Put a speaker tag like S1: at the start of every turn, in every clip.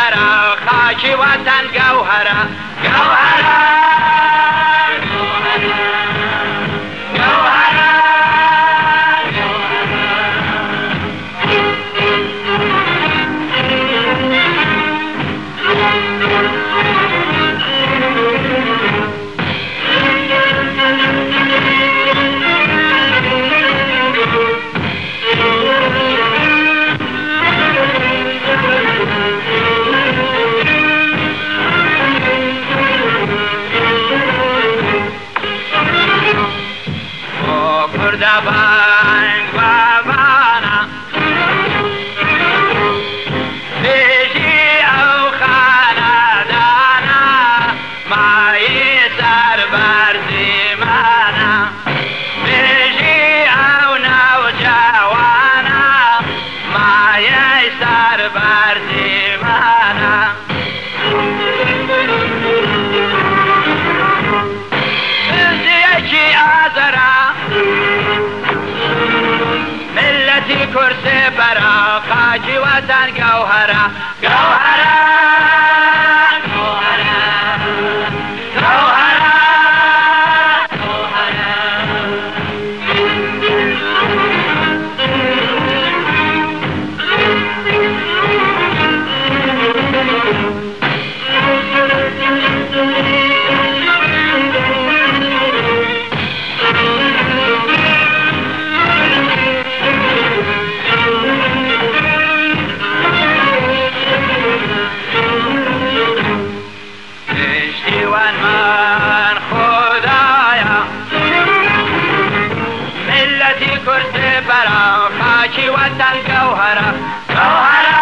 S1: برا خاکی وطن گوهره گوهره بانگ بابانا بیشی او خاندانا مایی سر بر زیمانا بیشی او نوجوانا مایی سر بر زیمانا یکی آزرا ملتی کرسی برا خاکی وطن گوهره گوهره گوهره گوهره من خدایا ملتی کرسی برا خاکی وطن گوهره گوهره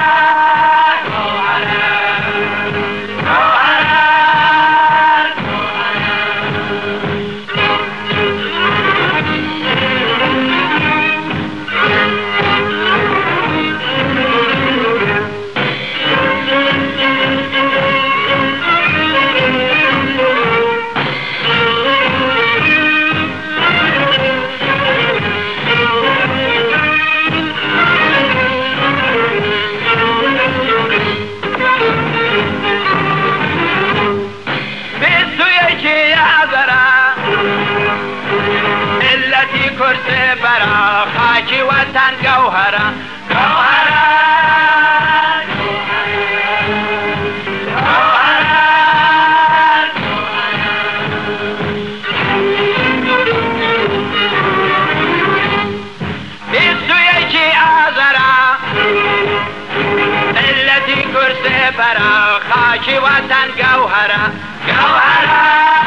S1: ملتی کرسی برا خاکی وطن گوهره گوهره ملتی کرسی برا خاکی وطن گوهره گوهره